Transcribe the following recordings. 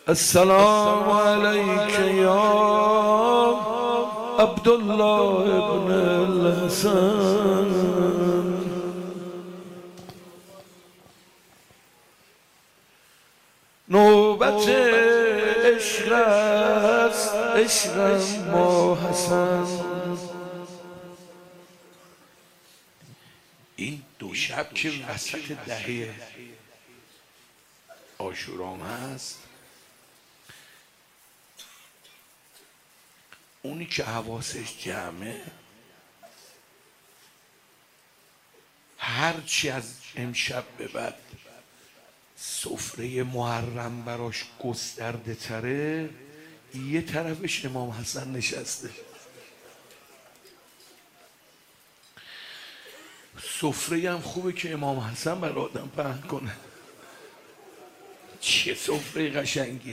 السلام عليك يا عبد الله ابن الحسن. نوبت عشق است، عشقم با حسن. این دو شب که وسط دهه عاشورام هست، اونی که حواسش جمعه هرچی از امشب به بعد سفره محرم براش گسترده تره، یه طرفش امام حسن نشسته. سفره هم خوبه که امام حسن بر آدم پهن کنه. چه سفره قشنگه.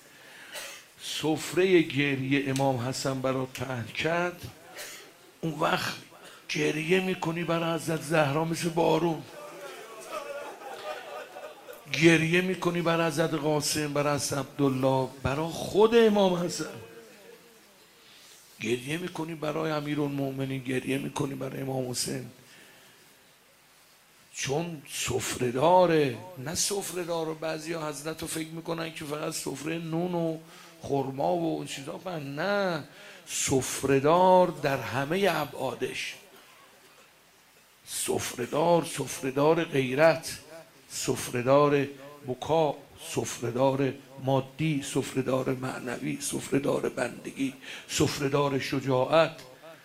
سفره گریه امام حسن برات پهن کرد، اون وقت گریه میکنی برای حضرت زهرا مثل بارون، گریه میکنی برای حضرت قاسم، برای حضرت عبدالله، برای خود امام حسن گریه میکنی، برای امیرالمومنین گریه میکنی، برای امام حسین. چون سفره داره. نه سفره داره، بعضی ها حضرت رو فکر میکنن که فقط سفره نون و خرما و این چیزا بند. نه، سفره دار در همه ابعادش. سفره دار غیرت، سفره دار بکا، سفره دار مادی، سفره دار معنوی، سفره دار بندگی، سفره دار شجاعت،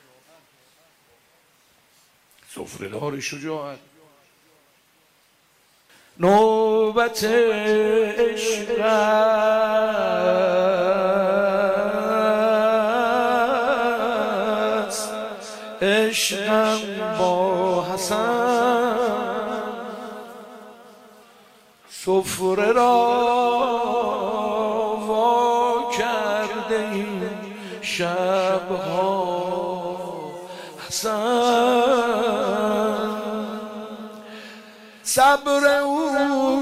سفره دار شجاعت. نوبت عشق است، عشقم با حسن. سفره را وا کرده این شبها حسن. صبر او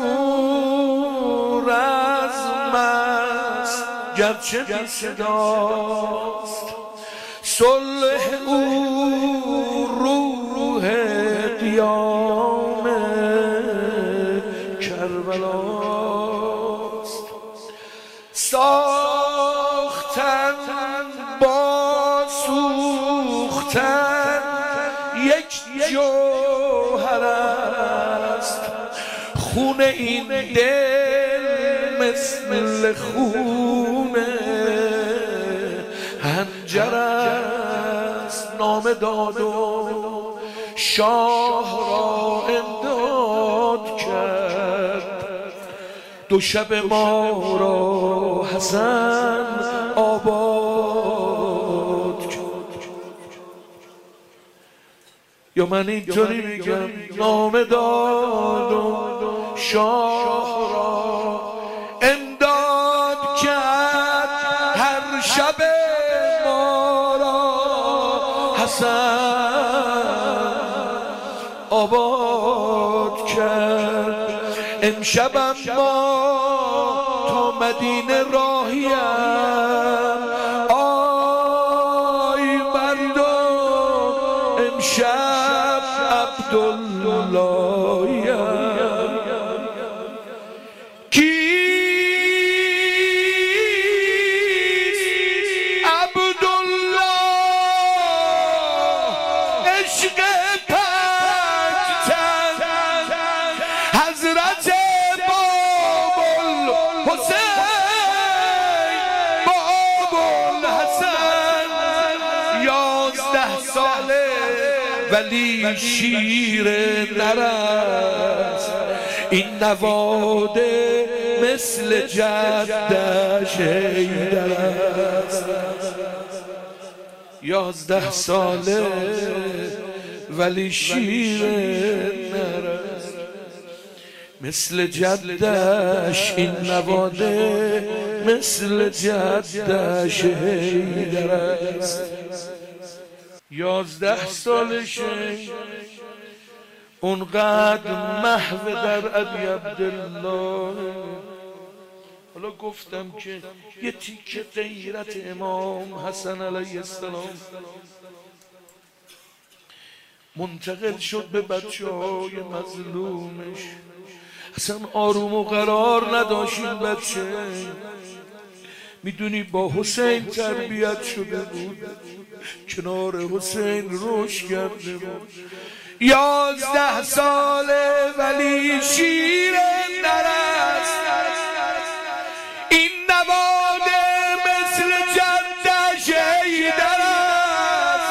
رزم است گرچه بی صداست، صلح او روح قیام کربلاست. ساختن با سوختن یک جوهر است، خون این دل مثل خون حنجر است. نام داد و شاه را امداد کرد، دو شب ما را حسن آباد کرد. یا من اینطوری میگم نام داد و شاه را امداد کرد، هر شب ما را حسن آباد کرد. امشبم ما تا مدینه راهیم، آی مردم امشب عبداللهیم. کیست عبدالله عشق پنجتن، حضرت باب الحسین باب الحسن. 11 ساله ولی شیر نر است، این نواده مثل جدش حیدر است. 11 ساله ولی شیر نر است، مثل جدش این نواده مثل جدش حیدر است. 11 سالشه اونقدر محو در ابی عبدالله حالا گفتم که یه تیکه غیرت امام حسن علیه السلام منتقل شد به بچه‌های مظلومش. اصلا آروم و قرار نداشت این بچه. میدونی با حسین تربیت شده بود، کنار حسین رشد کرده بود. 11 ساله ولی شیر نرست، این نواده مثل جدش حیدر است.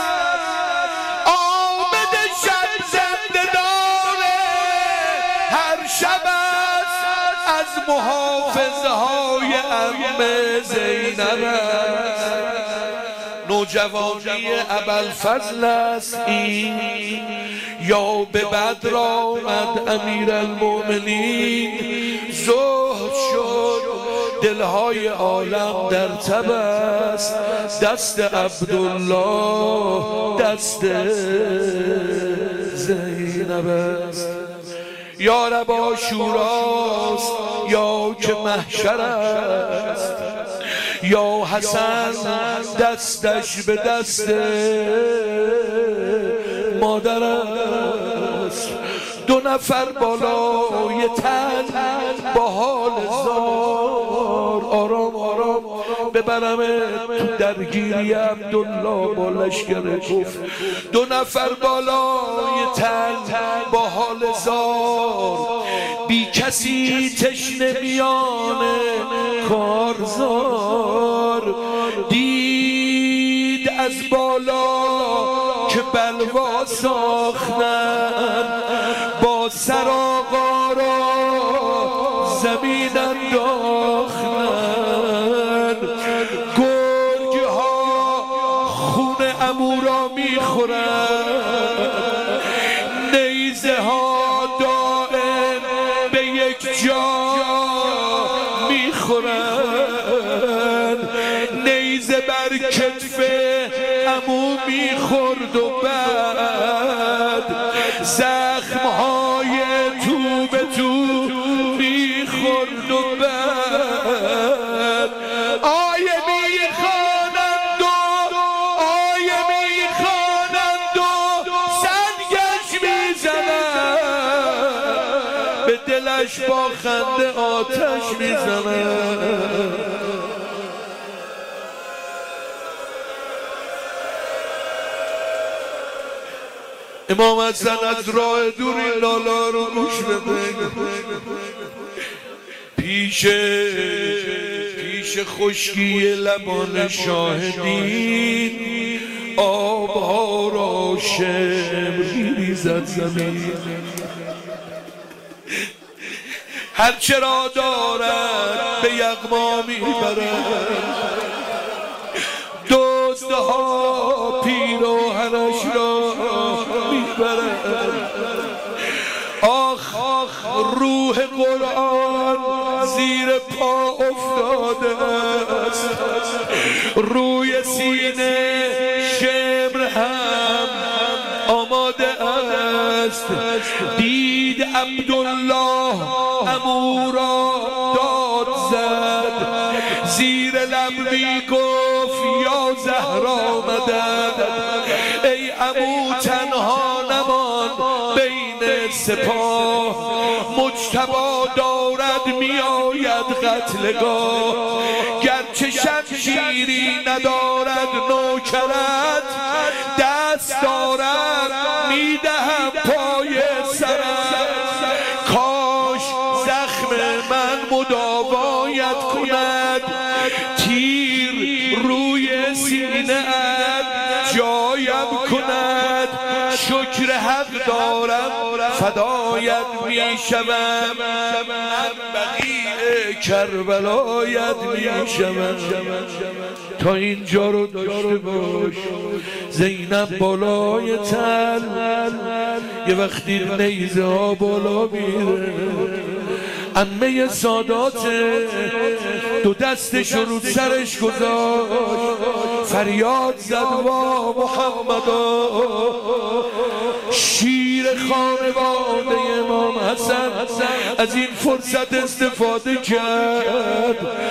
آمد شب زنده داره هر شب است، از محافظه های عم زینب است. نوجوانی ابوالفضل است این، یا به بدر آمد امیرالمؤمنین. زهد شد دلهای عالم در تب است، دست عبدالله دست زینب است. یا رب عاشوراست یا که محشر است، یا حسن دستش به دست مادر است. 2 نفر بالای تن با حال زار، آرام آرام ببرم تو درگیری عبدالله با لشکر کفر. 2 نفر بالای تن با حال زار، بی کسی تشنه میانه کارزار. دید از بالا که بلوا ساختن، با سر آقا را زمین انداختن. گرگ ها خون عمو را میخورن، نیزه ها دائم به یک جا میخورن. نیزه بر کتف عمو میخورد و بعد زخمهای تو به تو میخورد و بعد آیه میخوانند و آیه میخوانند و سنگش میزنند، به دلش با خنده آتش میزنند. امام حسن از راه دور این لالا رو گوش بده. پیش خشکی لبان شاهدین، آبها را شمر میریزد زمین. هرچه را دارد به یغما میبرد، دزدها پیراهنش را میبرد. آخ روح قرآن زیر پا افتاده است، روی سینه شمر هم آماده است. دید عبدالله عمو را داد زد، زیر لب میگفت یا زهرا مدد. ای عمو تنها نمان بین سپاه، مجتبی دارد میآید قتلگاه. گرچه شمشیری ندارد نوکرت، دست دارد میدهم پای سرت. کاش زخم من مداوایت کند، تیر روی سینه ات جایم کند. شکر حق دارم فدایت میشوم، بقیع کربلایت میشوم. تا اینجا رو داشته باش. زینب بالای تل، یه وقتی نیزه ها بالا میره. عمه سادات 2 دستش رو سرش گذاشت، فریاد زد وا محمدا. شیر خانواده امام حسن از این فرصت استفاده کرد،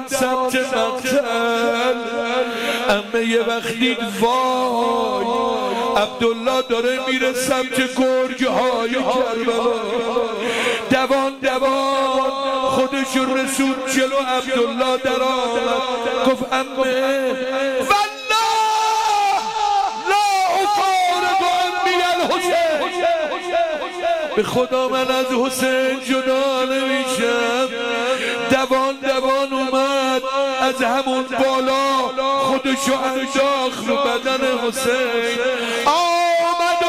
دوان سمت مقتل. امه یه وقت دید وای عبدالله داره میره سمت گرگ‌های کربلا. دوان خودش رسول جلو عبدالله در آمد گفت امه والله لا افارق عنی الحسین، به خدا من از حسین جدا نمیشم. دوان اومد از همون بالا خودشو انداخت رو بدن حسین. آمد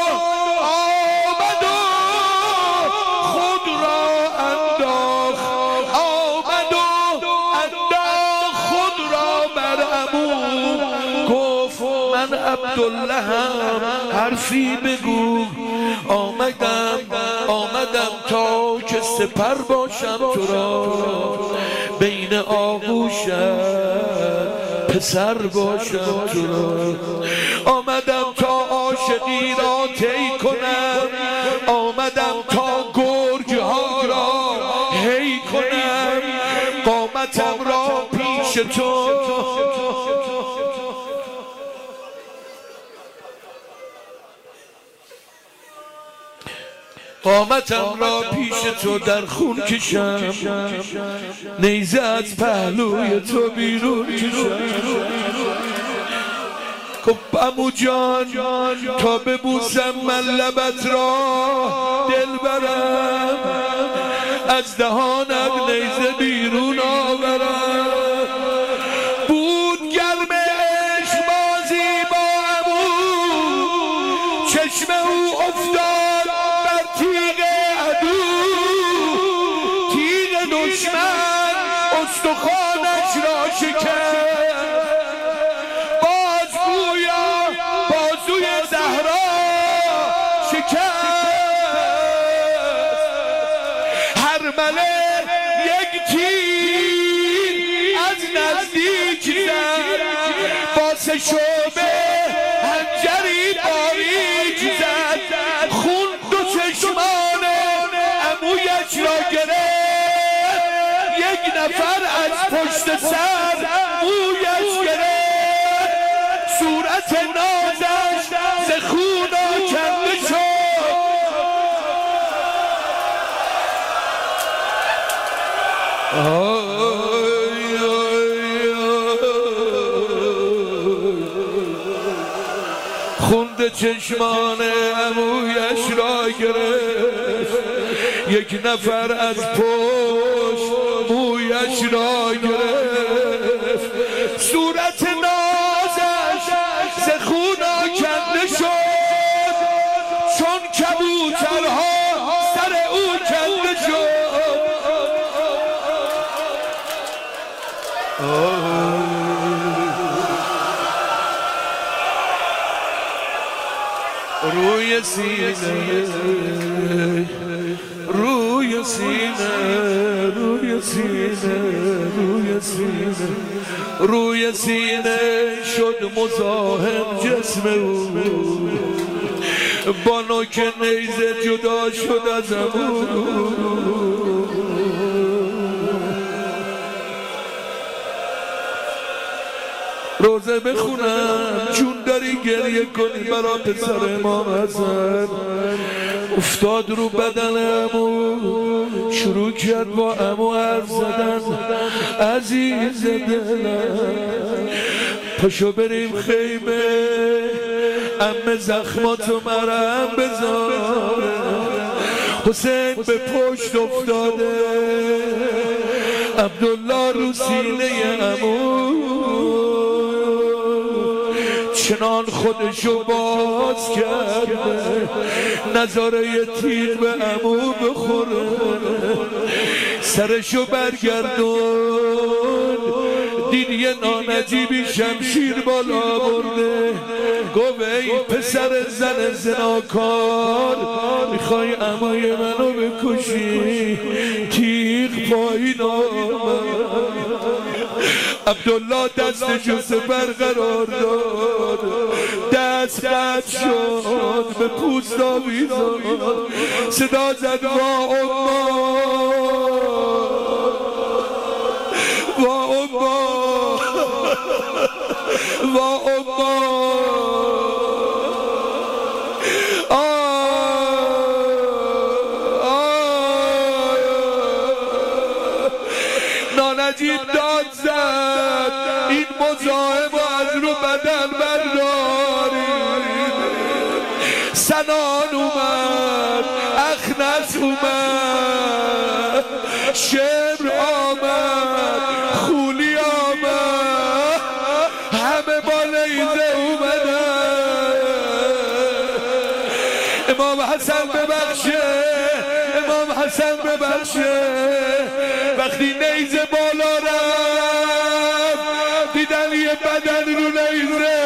خود را انداخت، آمد خود را بر عمو. گفت من عبدالله هم حرفی بگو. آمدم تا که سپر باشم تو را، بین آغوشت پسر باشم تو را. آمدم تا عاشقی را طی کنم، آمدم تا گرگ‌ها را هی کنم. قامتم را پیش تو، قامتم را پیش تو در خون کشم، نیزه از پهلوی تو بیرون کشم. خب عمو جان تا ببوسم من لبت را دل برم، از دهانم نیزه بیرون آورم. بود گرم عشق بازی با عمو، چشم او افتاد بر تیغ عدو. تیغ دشمن استخوانش را شکست، باز گویا بازوی زهرا شکست. هرمله یک تیر از نزدیک زد، با سه شعبه حنجری باریک زد. خون دو چشمان عمویش را گرفت، یک نفر از پشت سر مویش گرفت. صورت نازش ز خون آکنده شد. خونده چشمان عمویش را گرفت، یک نفر از پشت مویش را گرفت. صورت نازش ز خون آکنده شد، چون کبوترها سر او کنده شد. روی سینه روی سینه روی سینه روی سینه روی سینه شد مزاحم جسم او، با نوک نیزه جدا شد از عمو. روزه بخونم چون داری گریه کنی برا پسر امام حسن. افتاد رو بدن عمو، شروع کرد با عمو حرف زدن. عزیز دلم پاشو بریم خیمه، عمه زخماتو مرهم بذار. حسین به پشت افتاده، عبدالله رو سینه عمو، چنان خودشو باز کرده نظاره تیغ به عمو بخوره. سرشو برگردون، دید یه نانجیبی شمشیر بالا برده. گفت ای پسر زن زناکار، میخوای عموی منو بکشی؟ تیغ پایین آمد. عبدالله دستشو سپر قرار داد، دست قطع شد، به پوست آویزان. صدا زد وا اما و نانجید داد زد این مزاحم از رو بدن بردارید. سنان اومد، اخنس اومد، شمر آمد، خولی آمد، همه با نیزه اومدن. امام حسن ببخشه، امام حسن ببخشه. وقتی نیزه بالا رفت دیدن یه بدن رو نیزه